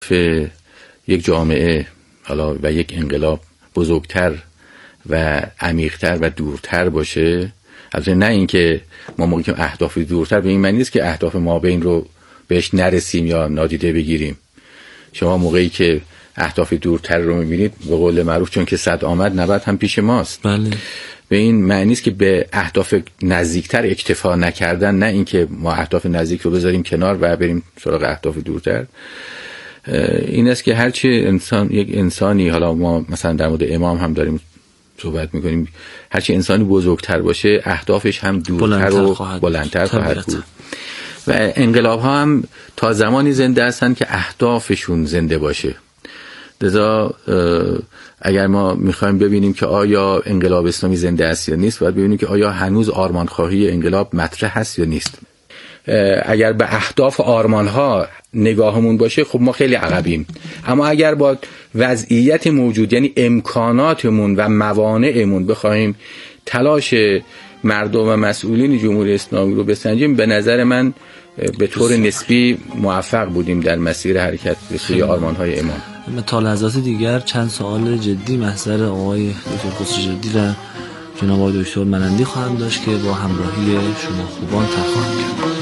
یک جامعه حالا و یک انقلاب بزرگتر و عمیق‌تر و دورتر باشه. البته نه اینکه ما موقعی که اهداف دورتر به این معنی نیست که اهداف ما بین رو بهش نرسیم یا نادیده بگیریم. شما موقعی که اهداف دورتر رو می‌بینید به قول معروف چون که صد آمد 90 هم پیش ماست. بله. به این معنی است که به اهداف نزدیکتر اکتفا نکردن، نه اینکه ما اهداف نزدیک رو بذاریم کنار و بریم سراغ اهداف دورتر. این است که هرچی یک انسانی، حالا ما مثلا در مورد امام هم داریم صحبت میکنیم، هرچی انسانی بزرگتر باشه اهدافش هم دورتر و بلندتر خواهد بود. و انقلاب ها هم تا زمانی زنده هستن که اهدافشون زنده باشه. لذا اگر ما میخوایم ببینیم که آیا انقلاب اسلامی زنده است یا نیست، باید ببینیم که آیا هنوز آرمانخواهی انقلاب مطرح هست یا نیست. اگر به اهداف آرمانها نگاهمون باشه خب ما خیلی عقبیم، اما اگر با وضعیت موجود یعنی امکاناتمون و موانعمون بخوایم تلاش مردم و مسئولین جمهوری اسلامی رو بسنجیم، به نظر من به طور نسبی موفق بودیم در مسیر حرکت به سوی آرمان‌های امام. تا لحظات دیگر چند سوال جدی محضر آقای دکتر خسرو جردی و جناب آقای دکتر منندی خواهم داشت که با همراهی شما خوبان طرح خواهم کرد.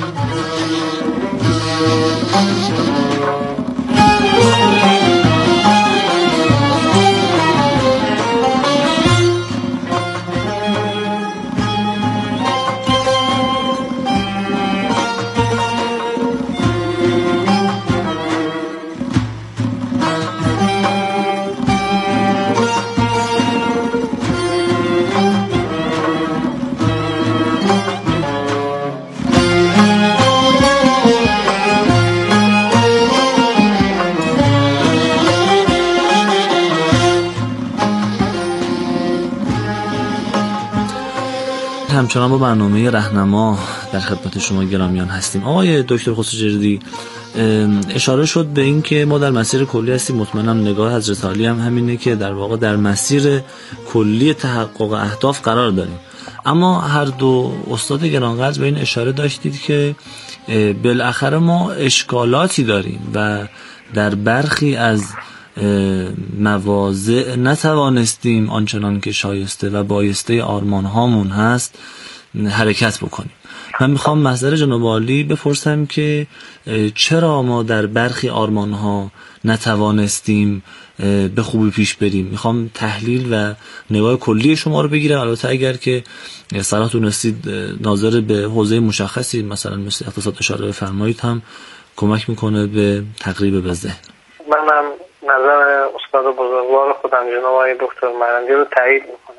همچنان با برنامه راهنما در خدمت شما گرامیان هستیم. آقای دکتر خسرو جردی، اشاره شد به این که ما در مسیر کلی هستیم. مطمئنم نگاه حضرت علی هم همینه که در واقع در مسیر کلی تحقق اهداف قرار داریم. اما هر دو استاد گرانقدر به این اشاره داشتید که بالاخره ما اشکالاتی داریم و در برخی از مواضع نتوانستیم آنچنان که شایسته و بایسته آرمان هامون هست حرکت بکنیم. من میخوام محضر جناب عالی بپرسم که چرا ما در برخی آرمان ها نتوانستیم به خوبی پیش بریم. میخوام تحلیل و نگاه کلی شما رو بگیرم. البته اگر که صلاح دونستید ناظر به حوزه مشخصی مثلا مثل اقتصاد اشاره بفرمایید هم کمک میکنه به تقریب به ذهن. منم نظر استاد بزرگوار خودم جناب آقای دکتر منندی رو تایید میکنم.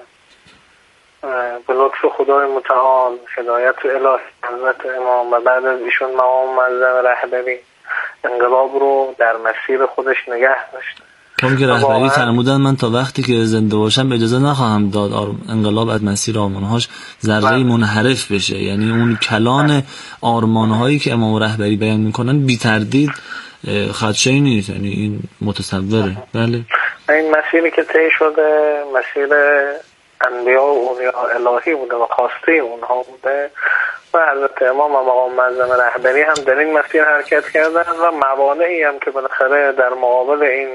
به لطف خدای متعال، هدایت الهی حضرت امام و بعد از ایشون مقام معظم رهبری انقلاب رو در مسیر خودش نگه داشت. چون که رهبری فرمودن من تا وقتی که زنده باشم اجازه نخواهم داد انقلاب از مسیر آرمانهاش ذره منحرف بشه. یعنی اون کلان آرمانهایی که امام رهبری بیان میکنن بی تردید خدشه‌ای نیست. یعنی این متصوره. بله، این مسیری که طی شده مسیر انبیا و اولیاء الهی بوده و خواسته اونها بوده و حضرت امام و مقام معظم رهبری هم در این مسیر حرکت کردن و موانعی هم که بالاخره در مقابل این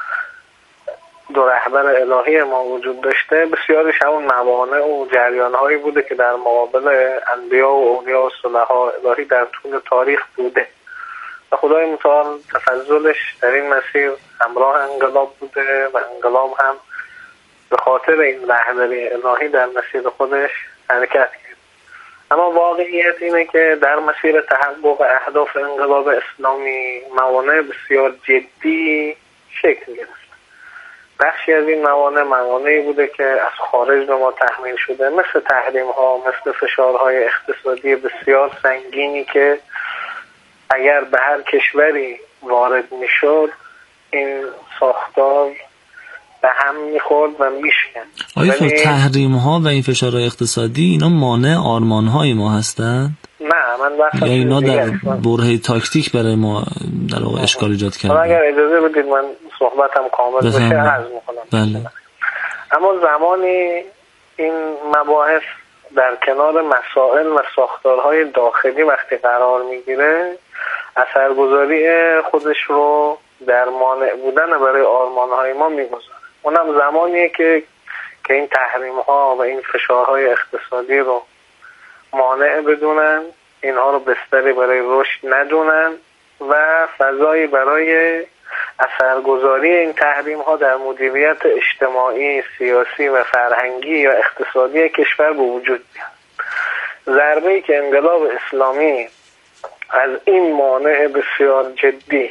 دو رهبر الهی ما وجود داشته، بسیارش همون موانع و جریان‌هایی بوده که در مقابل انبیا و اولیاء و صلحاء الهی در طول تاریخ بوده و خدای متعال تفضلش در این مسیر همراه انقلاب بوده و انقلاب هم به خاطر این رهبری الهی در مسیر خودش حرکت کرد. اما واقعیت اینه که در مسیر تحقق اهداف انقلاب اسلامی موانع بسیار جدی شکل گرفت. بخشی از این موانعی بوده که از خارج به ما تحمیل شده، مثل تحریم ها، مثل فشارهای اقتصادی بسیار سنگینی که اگر به هر کشوری وارد میشد این ساختار به هم میخورد و میشکند. آیا تحریم ها و این فشارهای اقتصادی اینا مانع آرمان های ما هستند؟ نه، من بحثم یا اینا در برهه تاکتیک برای ما در واقع اشکال ایجاد کرده؟ اگر اجازه بدید من صحبتم کامل بشه عرض میکنم. بله. اما زمانی این مباحث در کنار مسائل و ساختارهای داخلی وقتی قرار میگیره، اثرگذاری خودش رو در مانع بودن برای آرمانهای ما میگذاره. اونم زمانیه که این تحریم ها و این فشارهای اقتصادی رو مانع بدونن، اینها رو بستری برای رشد ندونن و فضایی برای اثرگذاری این تحریم ها در مدیریت اجتماعی، سیاسی و فرهنگی یا اقتصادی کشور به وجود بیاد. ضربه‌ای که انقلاب اسلامی از این مانع بسیار جدی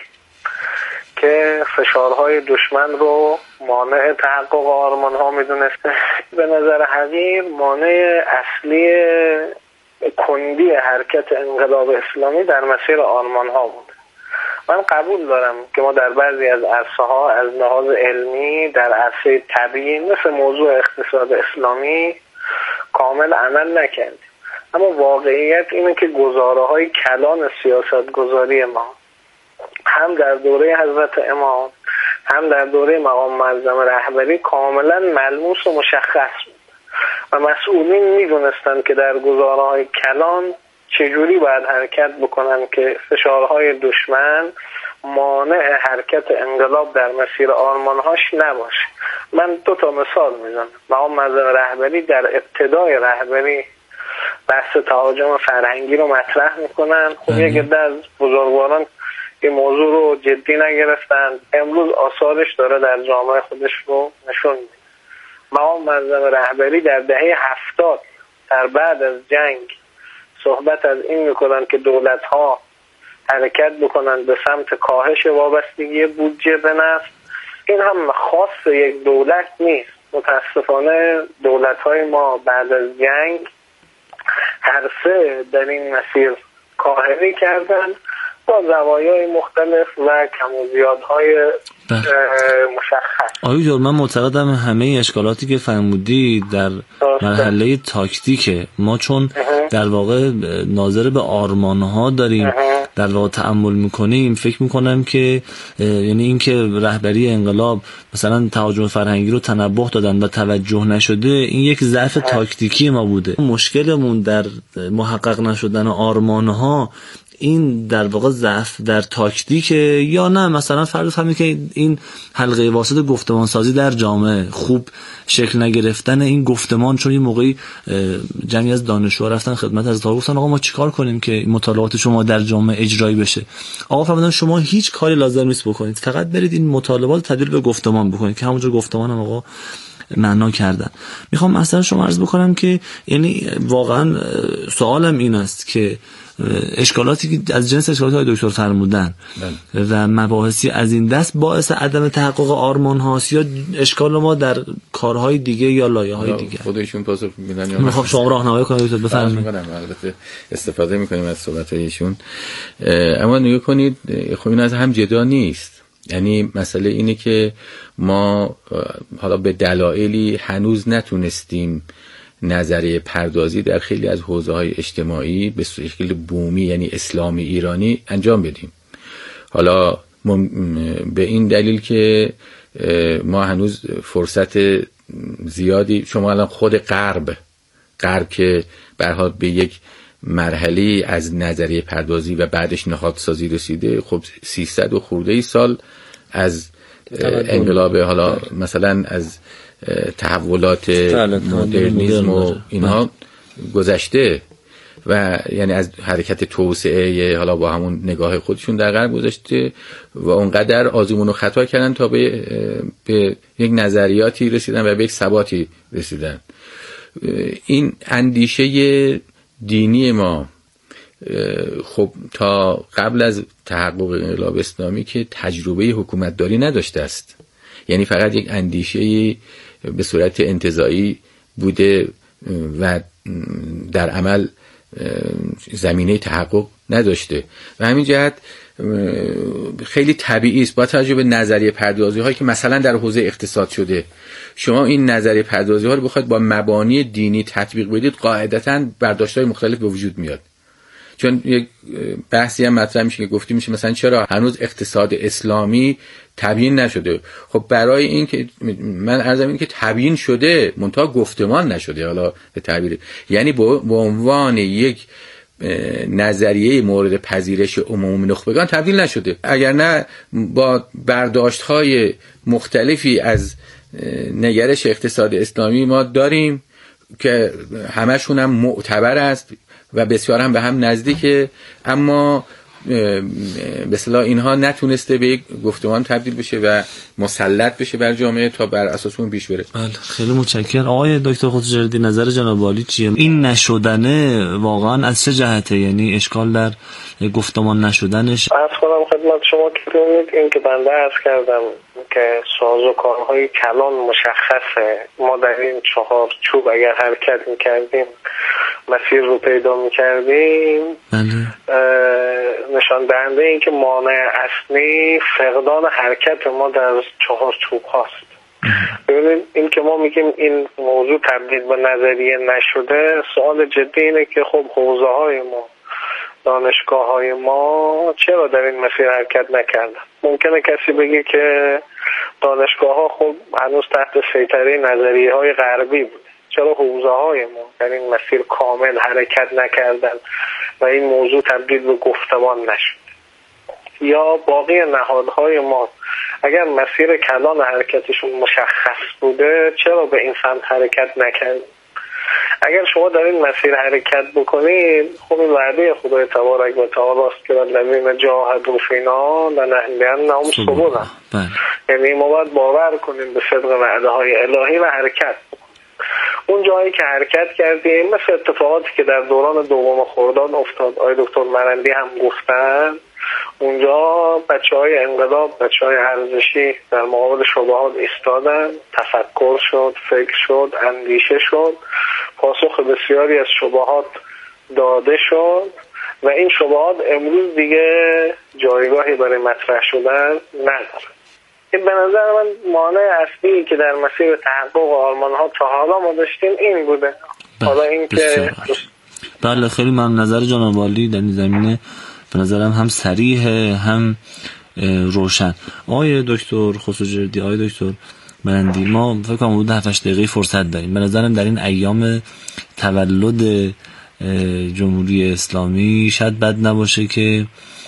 که فشارهای دشمن رو مانع تحقق آرمان ها میدونسته، به نظر حقیر مانع اصلی کندی حرکت انقلاب اسلامی در مسیر آرمان ها بود. من قبول دارم که ما در بعضی از عرصه ها از لحاظ علمی در عرصه تبیین مثل موضوع اقتصاد اسلامی کامل عمل نکردیم، اما واقعیت اینه که گزاره های کلان سیاست گذاری ما هم در دوره حضرت امام هم در دوره مقام معظم رهبری کاملا ملموس و مشخص بود و مسئولین میدونستند که در گزاره های کلان چجوری باید حرکت بکنن که فشارهای دشمن مانع حرکت انقلاب در مسیر آرمانهاش نباشه. من 2 مثال میزنم. مقام معظم رهبری در ابتدای رهبری بحث تهاجم فرهنگی رو مطرح میکنن. خب یک عده از بزرگواران این موضوع رو جدی نگرفتن، امروز آثارش داره در جامعه خودش رو نشون میده. مقام معظم رهبری در دهه 70 در بعد از جنگ صحبت از این میکنن که دولت ها حرکت بکنن به سمت کاهش وابستگی بودجه به نفت. این هم خاص یک دولت نیست. متاسفانه دولت های ما بعد از جنگ هر سه در این مسیر کاهش کردن با زوایای مختلف و کم و زیادهای مشخص. آقای من معتقدم همه اشکالاتی که فرمودی در مرحله تاکتیکه ما، چون در واقع ناظر به آرمانها داریم در واقع تأمل میکنیم، فکر میکنم که یعنی این که رهبری انقلاب مثلا تهاجم فرهنگی رو تنبه دادن و توجه نشده، این یک ضعف تاکتیکی ما بوده. مشکلمون در محقق نشدن آرمانها این در واقع ضعف در تاکتیک یا نه مثلا فرض کنید که این حلقه واسط گفتمان سازی در جامعه خوب شکل نگرفتن این گفتمان، چون این موقعی جمعی از دانشجوها رفتن خدمت از گفتن آقا ما چیکار کنیم که مطالعات شما در جامعه اجرایی بشه. آقا فرمودن شما هیچ کاری لازم نیست بکنید، فقط برید این مطالبات تبدیل به گفتمان بکنید که همونجا گفتمان هم آقا معنا کردن. میخوام مثلا شما عرض بکنم که یعنی واقعا سوالم این است که اشکالاتی که از جنس اشکالاتی های دکتر فرمودن و مباحثی از این دست باعث عدم تحقق آرمان هاست یا اشکال ما در کارهای دیگه یا لایه های دیگه؟ خودشون پاسخ میدن یا میخوام شما راهنمایی کنید دکتر بفرمایید. البته استفاده میکنیم از صحبت هایشون، اما نگاه کنید خب این از هم جدا نیست. یعنی مسئله اینه که ما حالا به دلایلی هنوز نتونستیم نظریه پردازی در خیلی از حوزه‌های اجتماعی به شکل بومی یعنی اسلامی ایرانی انجام بدیم. حالا به این دلیل که ما هنوز فرصت زیادی، شما الان خود غرب که به هر حال به یک مرحله از نظریه پردازی و بعدش نهادسازی رسیده، خب 300 و خورده سال از انقلاب، حالا مثلا از تحولات مدرنیسم و اینها گذشته و یعنی از حرکت توسعه حالا با همون نگاه خودشون در غرب گذشته و اونقدر آزمون و خطا کردن تا به یک نظریاتی رسیدن و به یک ثباتی رسیدن. این اندیشه دینی ما خب تا قبل از تحقق انقلاب اسلامی که تجربه حکومتداری نداشته است، یعنی فقط یک اندیشه به صورت انتزاعی بوده و در عمل زمینه تحقق نداشته و همین جهت خیلی طبیعی است با توجه به نظریه پردازی هایی که مثلا در حوزه اقتصاد شده، شما این نظریه پردازی ها رو بخواید با مبانی دینی تطبیق بدید قاعدتاً برداشت‌های مختلف به وجود میاد. چون یک بحثی هم مطرح میشه که گفته میشه مثلا چرا هنوز اقتصاد اسلامی تبیین نشده. خب برای این که من عرضم این که تبیین شده منتها گفتمان نشده، حالا به تعبیر یعنی به عنوان یک نظریه مورد پذیرش عموم نخبگان تبدیل نشده. اگر نه با برداشت‌های مختلفی از نگرش اقتصاد اسلامی ما داریم که همشون هم معتبر است و بسیار هم به هم نزدیکه، اما به اصطلاح اینها نتونسته به یک گفتمان تبدیل بشه و مسلط بشه بر جامعه تا بر اساس اون پیش بره. بله خیلی متشکرم. آقای دکتر خسروجردی نظر جناب عالی چیه؟ این نشدنه واقعا از چه جهته؟ یعنی اشکال در گفتمان نشدنش؟ عرض کنم خدمت شما که ببینید این که بنده عرض کردم که سازوکارهای کلان مشخصه. ما در این 4 چوب اگر حرکت میکردیم مسیر رو پیدا میکردیم، نشان دهنده این که مانع اصلی فقدان حرکت ما در 4 چوب هاست. ببینید این که ما میگیم این موضوع تبدیل به نظریه نشده، سوال جدی اینه که خب حوزه های ما، دانشگاه های ما چرا در این مسیر حرکت نکردن؟ ممکنه کسی بگه که دانشگاه ها خب هنوز تحت سیطره نظریه های غربی بود، چرا حوزه های ما در این مسیر کامل حرکت نکردن و این موضوع تبدیل به گفتمان نشد؟ یا باقی نهادهای ما اگر مسیر کلان حرکتشون مشخص بوده چرا به این سمت حرکت نکرد؟ اگر شما در این مسیر حرکت بکنید، خب این وعده خدای تبارک و تعالی است که الذین جاهدوا فینا لنهدینهم سبلنا. یعنی ما باید باور کنیم به صدق وعده های الهی و حرکت. اون جایی که حرکت کردیم، مثل اتفاقاتی که در دوران دوم خرداد افتاد، آقای دکتر مرندی هم گفتن، اونجا بچه‌های انقلاب، بچه‌های ارزشی در مقابل شبهات ایستادن، تفکر شد، فکر شد، اندیشه شد، پاسخ بسیاری از شبهات داده شد و این شبهات امروز دیگه جایگاهی برای مطرح شدن نداره. این به نظر من مانع اصلی که در مسیر تحقق آرمان‌ها تا حالا ما داشتیم این بوده. حالا این که بله خیلی من نظر جناب عالی در این زمینه به نظرم هم صریحه هم روشن. آقای دکتر خسروجردی، آقای دکتر مرندی، ما فکر کنم حدود 7-8 دقیقه فرصت داریم. به نظرم در این ایام تولد جمهوری اسلامی شاید بد نباشه که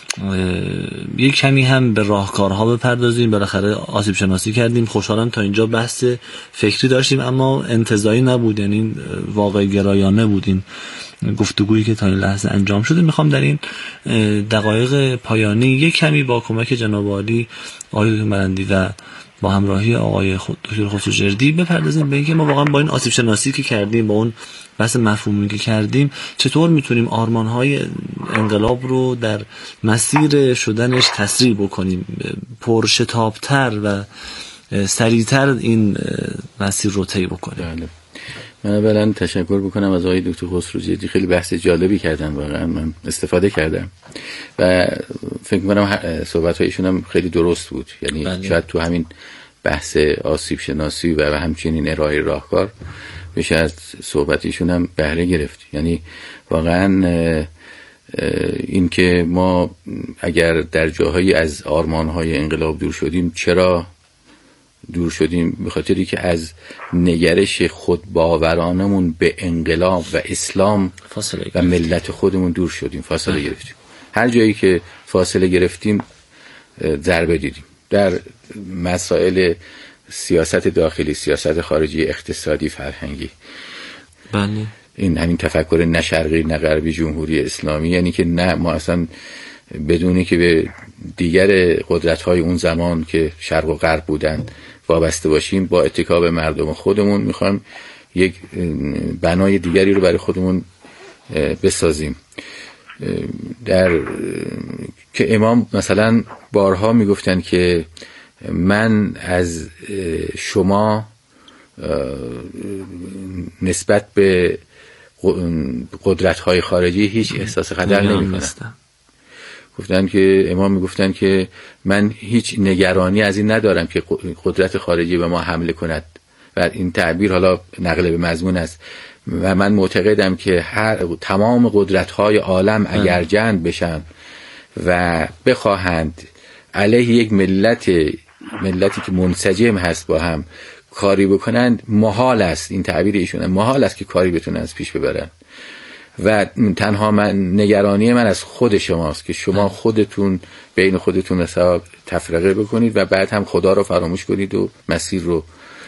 یک کمی هم به راهکارها بپردازیم. بالاخره آسیب شناسی کردیم، خوشحالم تا اینجا بحث فکری داشتیم اما انتزاعی نبود، یعنی واقع گرایانه بود این گفتگویی که تا این لحظه انجام شده. میخوام در این دقایق پایانی یک کمی با کمک جناب عالی آقای دکتر مرندی و با همراهی آقای دکتر خسروجردی بپردازیم به اینکه ما واقعا با این آسیب شناسی که کردیم، با اون بحث مفهومی که کردیم، چطور میتونیم آرمان‌های انقلاب رو در مسیر شدنش تسریع بکنیم، پرشتاب‌تر و سریع‌تر این مسیر رو طی بکنیم. بله. من اولا تشکر بکنم از آقای دکتر خسروجردی، خیلی بحث جالبی کردن، واقعا من استفاده کردم و فکر می‌کنم صحبت‌های ایشون هم خیلی درست بود. یعنی شاید تو همین بحث آسیب شناسی و همچنین ارائه راهکار بشه از صحبت ایشون هم بهره گرفت. یعنی واقعا این که ما اگر در جاهایی از آرمان‌های انقلاب دور شدیم، چرا دور شدیم؟ به خاطری که از نگرش خودباورانمون به انقلاب و اسلام و ملت خودمون دور شدیم، فاصله گرفتیم. هر جایی که فاصله گرفتیم ضربه دیدیم. در مسائل سیاست داخلی، سیاست خارجی، اقتصادی، فرهنگی. بله. این همین تفکر نه شرقی نه غربی جمهوری اسلامی، یعنی که نه ما اصلا بدونی که به دیگر قدرت‌های اون زمان که شرق و غرب بودن وابسته باشیم، با اتکا به مردم خودمون میخوایم یک بنای دیگری رو برای خودمون بسازیم. در که امام مثلا بارها میگفتن که من از شما نسبت به قدرت‌های خارجی هیچ احساس خطر نمی‌کنم. گفتن که امام میگفتن که من هیچ نگرانی از این ندارم که قدرت خارجی به ما حمله کند و این تعبیر حالا نقل به مضمون است و من معتقدم که تمام قدرت‌های عالم اگر جمع بشن و بخواهند علیه یک ملتی که منسجم هست با هم کاری بکنند، محال است، این تعبیر ایشونه، محال است که کاری بتونن از پیش ببرن و تنها نگرانی من از خود شماست که شما خودتون بین خودتون مثلا تفرقه بکنید و بعد هم خدا رو فراموش کنید و مسیر رو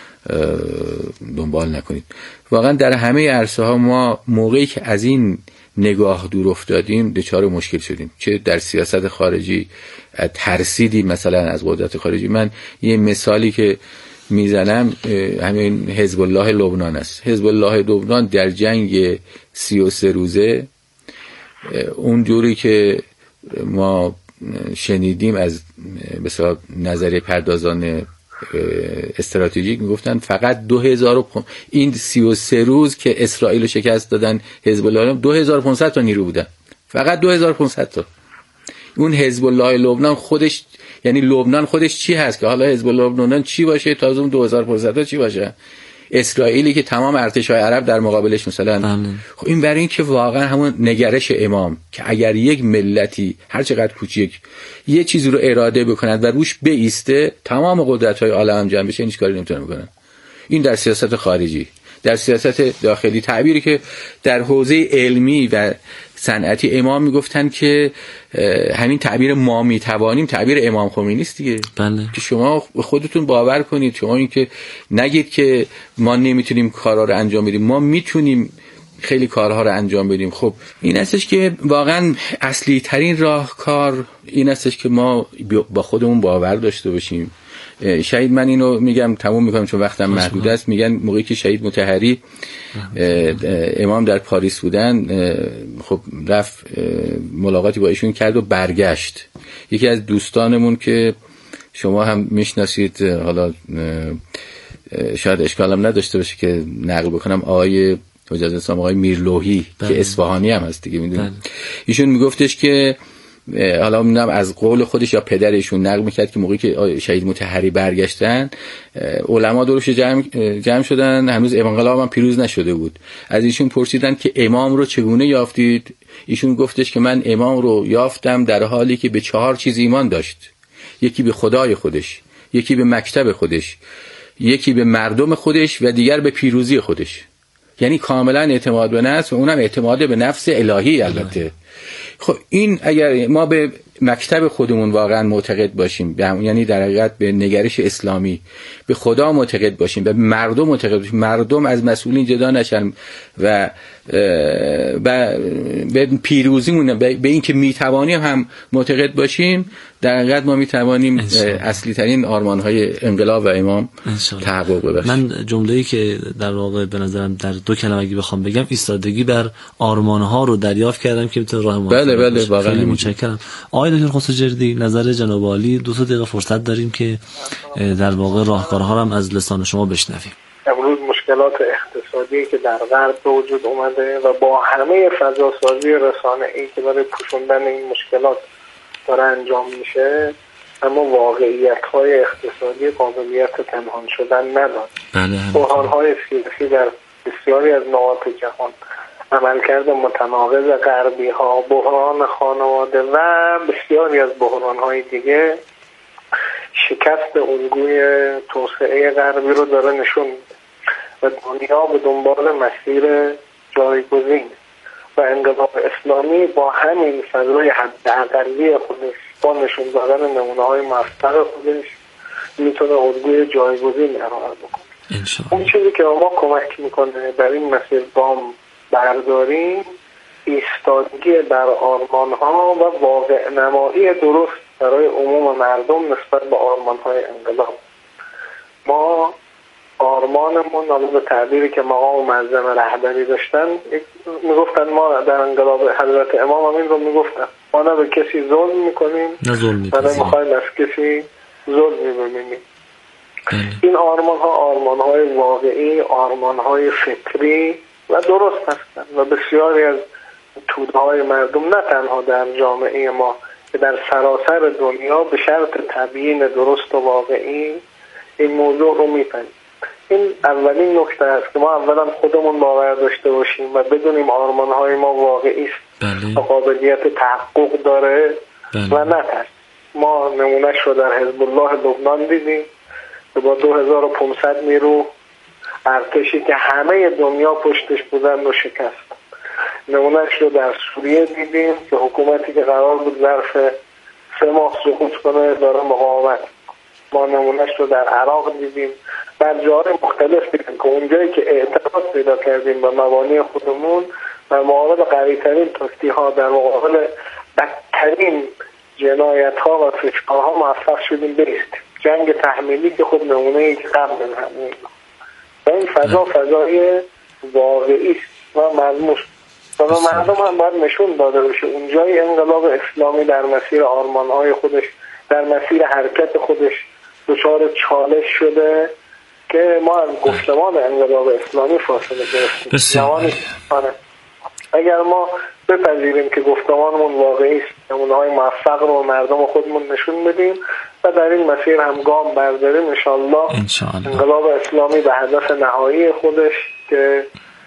دنبال نکنید. واقعا در همه عرصه ها ما موقعی که از این نگاه دور افتادیم دچار مشکل شدیم، چه در سیاست خارجی ترسیدیم مثلا از قدرت خارجی. من یه مثالی که میزنم همین حزب الله لبنان است. حزب الله لبنان در جنگ 33 روزه اونجوری که ما شنیدیم از مثلا نظریه پردازان استراتژیک میگفتن فقط 2000 این 33 روز که اسرائیل رو شکست دادن حزب الله 2500 تا نیرو بودن، فقط 2500 تا. اون حزب الله لبنان خودش، یعنی لبنان خودش چی هست که حالا حزب الله لبنان چی باشه تازه اون 2500 تا چی باشه؟ اسرائیلی که تمام ارتش‌های عرب در مقابلش مثلا. خب این برای این که واقعا همون نگرش امام که اگر یک ملتی هر چقدر کوچیک یه چیزی رو اراده بکند و روش بایسته تمام قدرت‌های عالم جمع بشه، هیچ کاری نمیتونه بکنه. این در سیاست خارجی. در سیاست داخلی تعبیری که در حوزه علمی و صنعتی امام میگفتن که همین تعبیر ما میتوانیم تعبیر امام خمینی است دیگه. بله. که شما خودتون باور کنید، شما این که نگید که ما نمیتونیم کارها رو انجام بدیم، ما میتونیم خیلی کارها رو انجام بدیم. خب این هستش که واقعا اصلی ترین راهکار این هستش که ما با خودمون باور داشته باشیم. شهید، من اینو میگم تموم میکنم چون وقتم محدود است، میگن موقعی که شهید مطهری امام در پاریس بودن، خب رفت ملاقاتی با ایشون کرد و برگشت. یکی از دوستانمون که شما هم میشناسید، حالا شاید اشکالم نداشته باشه که نقل بکنم، آقای حجت اسلام آقای میرلوحی که اصفهانی هم هست دیگه، میدونید. ایشون میگفتش که حالا میدونم از قول خودش یا پدرشون نقل میکرد که موقعی که شهید مطهری برگشتن علما دورش جمع شدن، هنوز انقلاب هم پیروز نشده بود. از ایشون پرسیدن که امام رو چگونه یافتید؟ ایشون گفتش که من امام رو یافتم در حالی که به 4 چیز ایمان داشت. یکی به خدای خودش، یکی به مکتب خودش، یکی به مردم خودش و دیگر به پیروزی خودش. یعنی کاملا اعتماد به نفس و اونم اعتماد به نفس الهی البته. خب این اگر ما به مکتب خودمون واقعا معتقد باشیم، یعنی در حقیقت به نگرش اسلامی، به خدا معتقد باشیم، به مردم معتقد باشیم، مردم از مسئولین جدا نشن و به پیروزیمون، به این که میتوانیم هم معتقد باشیم، در حقیقت ما میتوانیم اصلی ترین آرمان‌های انقلاب و امام تحقق ببخشیم. من جمله‌ای که در واقع به نظرم در 2 کلمه اگه بخوام بگم، ایستادگی بر آرمان‌ها رو دریافت کردم که میتونه راه ما. بله واقعا. خیلی متشکرم. آقای دکتر خسروجردی، نظر جناب عالی، 2 دقیقه فرصت داریم که در واقع راهکارها رو هم از لسان شما بشنویم. امروز مشکلات اقتصادی که در غرب به وجود اومده و با همه فضاسازی رسانه‌ای که برای پوشوندن این مشکلات داره انجام میشه، اما واقعیت‌های اقتصادی قابلیت پنهان شدن نداره. بحران‌های سیاسی در بسیاری از نقاط جهان، عملکرد متناقض غربی‌ها، بحران خانواده و بسیاری از بحران‌های دیگه شکست الگوی توسعه غربی رو داره نشون میده و دنیا به دنبال مسیر جایگزین و انقلاب اسلامی با همین فضای حداقلی خودش، با نشون دادن نمونه‌های موفق خودش، میتونه الگوی جایگزین ارائه بکنه. اون چیزی که ما کمک میکنه در این مسیر گام برداریم، ایستادگی بر آرمان‌ها و واقع نمایی درست برای عموم مردم نسبت به آرمان‌های انقلاب. ما آرمانمون، حالا به تعبیری که مقام معظم رهبری داشتن، میگفتن ما در انقلاب حضرت امام همین رو میگفتن، ما نه به کسی ظلم میکنیم نه میخوایم از کسی ظلمی ببینیم. این آرمان‌ها آرمان‌های واقعی، آرمان‌های فکری و درست هستند و بسیاری از توده‌های مردم، نه تنها در جامعه ما که در سراسر دنیا، به شرط تبیین درست و واقعی این موضوع رو می‌پذیرند. این اولین نکته است که ما اولا خودمون باور داشته باشیم و بدونیم آرمان‌های ما واقعی است و قابلیت تحقق داره و نترس. ما نمونهش رو در حزب الله لبنان دیدیم که با 2500 نیرو ارتشی که همه دنیا پشتش بودن رو شکست. نمونهش رو در سوریه دیدیم که حکومتی که قرار بود ظرف 3 ماه سقوط کنه داره مقاومت. ما نمونهش رو در عراق دیدیم، در جاهای مختلف دیدیم که اونجایی که اعتقاد پیدا کردیم به مبانی خودمون و مقابل قوی‌ترین توصیه‌ها در مقابل بدترین جنایت‌ها و فشارها موفق شدیم بایستیم. جنگ تحمیلی که خود نمونه‌ای که قبل همین و این فضای واقعی است و ملموس و مردم هم باید نشون داده بشه اونجای انقلاب اسلامی در مسیر آرمان‌های خودش، در مسیر حرکت خودش دچار چالش شده که ما از گفتمان انقلاب اسلامی فاصله گرفتیم. اگر ما بپذیریم که گفتمانمون واقعی است، نمونه‌های موفق رو مردم خودمون نشون بدیم و در این مسیر هم گام برداریم، انشالله انقلاب اسلامی به هدف نهایی خودش که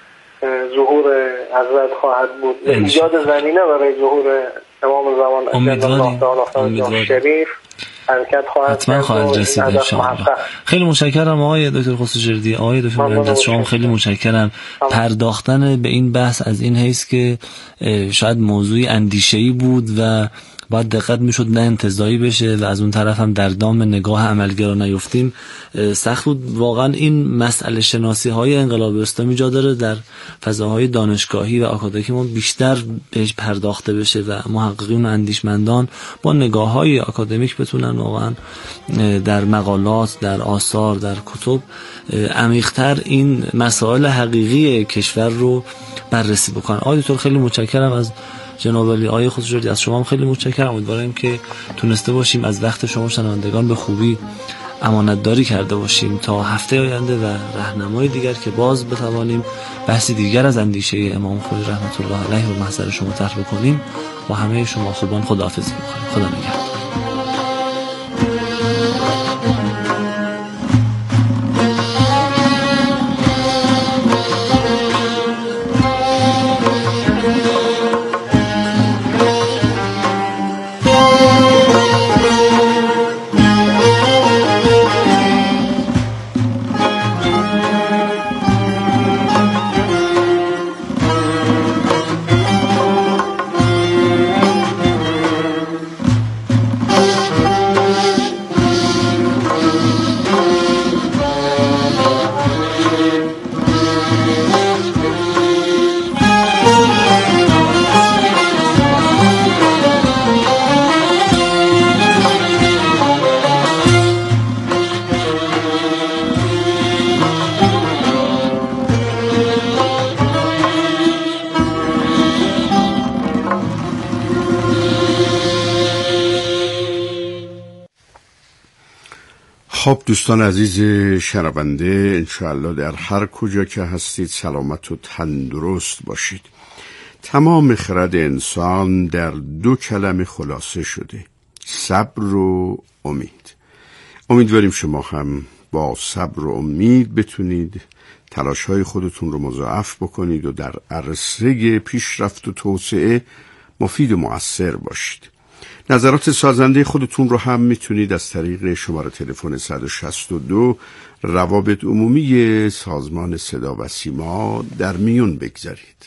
ظهور حضرت خواهد بود، ایجاد زمینه برای ظهور امام زمان امیدواریم شریف حرکت حتما خواهد رسید انشاءالله. خیلی متشکرم آقای دکتر خسروجردی. آقای دکتر مهندس شما خیلی متشکرم. پرداختن به این بحث از این حیث که شاید موضوعی اندیشه‌ای بود و باید دقت میشد نه انتزاعی بشه و از اون طرف هم در دام نگاه عملگرا نیفتیم، سخت بود. واقعا این مسئله شناسی های انقلاب اسلامی جا داره در فضاهای دانشگاهی و آکادمیک ما بیشتر بهش پرداخته بشه و محققین و اندیشمندان با نگاه های آکادمیک بتونن واقعا در مقالات، در آثار، در کتب عمیق‌تر این مسائل حقیقی کشور رو بررسی بکنن. آقای دکتر خیلی متشکرم از جناب علی. آقای خسروجردی از شما هم خیلی متشکرم. امیدوارم که تونسته باشیم از وقت شما شنوندگان به خوبی امانتداری کرده باشیم تا هفته آینده و راهنمای دیگر که باز بتوانیم بحثی دیگر از اندیشه امام خمینی رحمت الله علیه و محضر شما طرح بکنیم. با همه شما خوبان خداحافظی می‌کنیم. خدا نگهدار. خب دوستان عزیز شنونده، انشاءالله در هر کجا که هستید سلامت و تندرست باشید. تمام خرد انسان در 2 کلمه خلاصه شده: صبر و امید. امیدواریم شما هم با صبر و امید بتونید تلاش‌های خودتون رو مضاعف بکنید و در عرصه پیشرفت و توسعه مفید و مؤثر باشید. نظرات سازنده خودتون رو هم میتونید از طریق شماره تلفن 162 روابط عمومی سازمان صدا و سیما در میون بگذارید.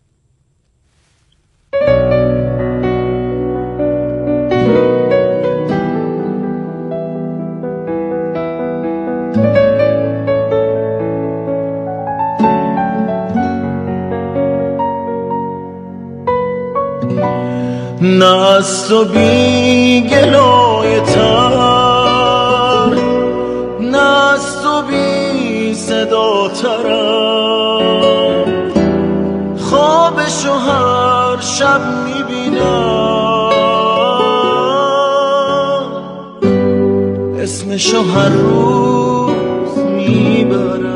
نه از تو بی گلای تر، نه از تو بی صدا ترم، خوابشو هر شب میبینم، اسمشو هر روز میبرم.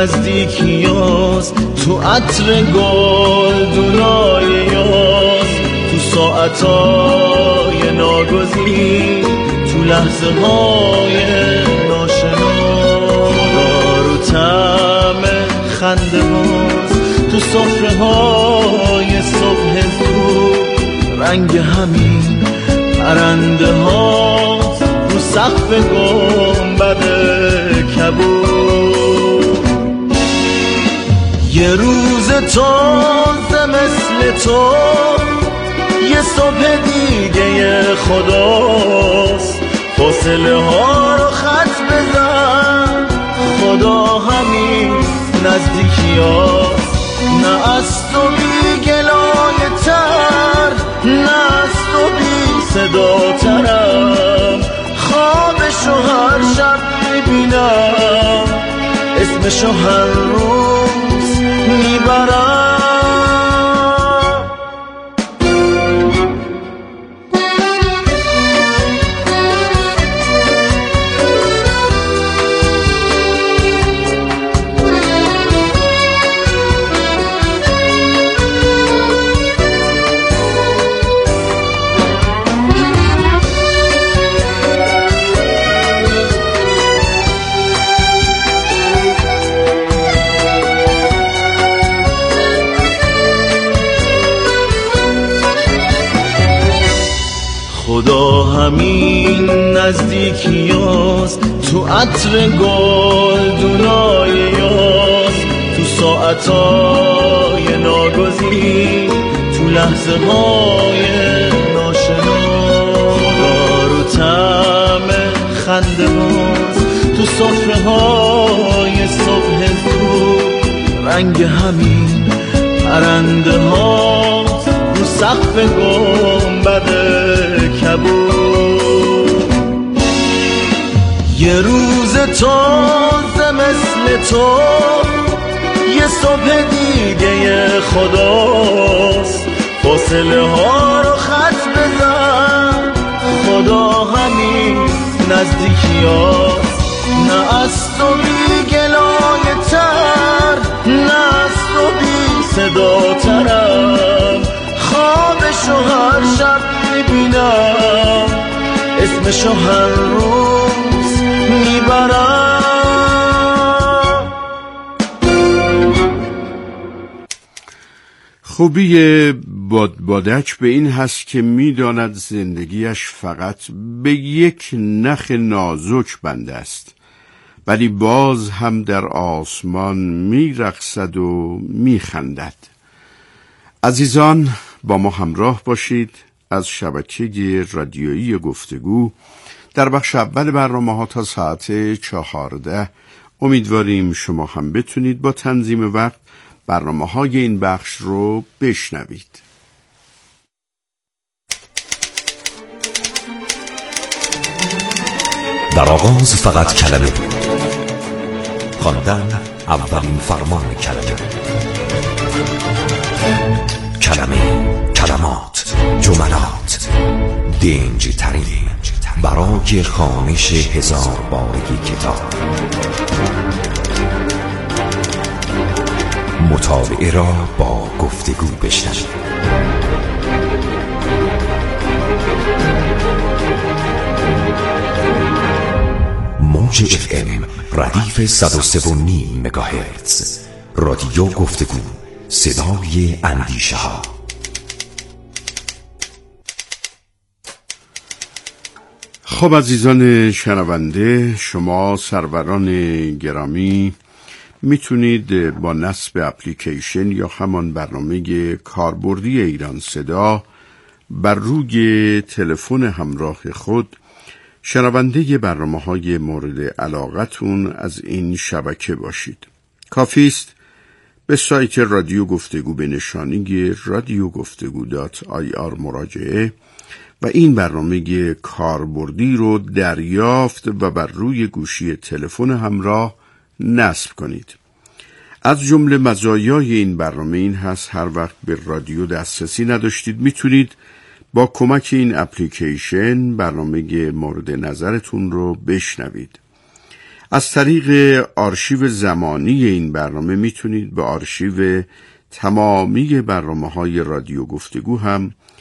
نزدیکیاست، تو عطر گلدونای یاس، تو ساعتای ناگزیر، تو لحظه های ناشناس، خدا رو طعم خنده باز، تو سفره های صبح زود، رنگ همین پرنده هاست، رو سقف گنبد کبود. یه روز تازه مثل تو، یه صبح دیگه خداست، فاصله ها رو خط بزن، خدا همین نزدیکیاست، نه از تو بی گلایه تر، نه از تو بی صدا ترم، خوابشو هر شب میبینم، اسمشو هر روز میبرم. خدا همین نزدیکیاست، تو عطر گلدونای یاس، تو ساعتای ناگزیر، تو لحظه های ناشناس، خدا رو طعم خنده باز، تو سفره های صبح زود، رنگ همین پرنده هاست، رو سقف گنبد کبود. یه روز تازه مثل تو، یه صبح دیگه خداست، فاصله ها رو خط بزن، خدا همین نزدیکیاست، نه از تو بی گلایه تر، نه از تو بی صدا ترم، خوابشو هر شب میبینم، اسمشو هر روز میبرم. خوبی بادبادک به این هست که میداند زندگیش فقط به یک نخ نازک بنده است، ولی باز هم در آسمان میرقصد و میخندد. عزیزان، با ما همراه باشید. از شبکه رادیویی گفتگو در بخش اول برنامه‌ها تا ساعت 14 امیدواریم شما هم بتونید با تنظیم وقت برنامه‌های این بخش رو بشنوید. در آغاز فقط کلمه بود، خواندن اولین فرمان کلمه، کلمه، کلمات، جملات، دنج ترین برای خوانش 1000 بارگی کتاب. مطالعه را با گفتگو بشنوید. موج FM ردیف 103.9 مگاهرتز، رادیو گفتگو، صدای اندیشه ها. خب عزیزان شنونده، شما سروران گرامی میتونید با نصب اپلیکیشن یا همان برنامه کاربردی ایران صدا بر روی تلفن همراه خود شنونده برنامه‌های مورد علاقتون از این شبکه باشید. کافی است به سایت رادیو گفتگو به نشانی radiogفتگو.ir مراجعه و این برنامه کاربردی رو دریافت و بر روی گوشی تلفن همراه نصب کنید. از جمله مزایای این برنامه این هست هر وقت به رادیو دسترسی نداشتید میتونید با کمک این اپلیکیشن برنامه مورد نظرتون رو بشنوید. از طریق آرشیو زمانی این برنامه میتونید به آرشیو تمامی برنامه‌های رادیو گفتگو هم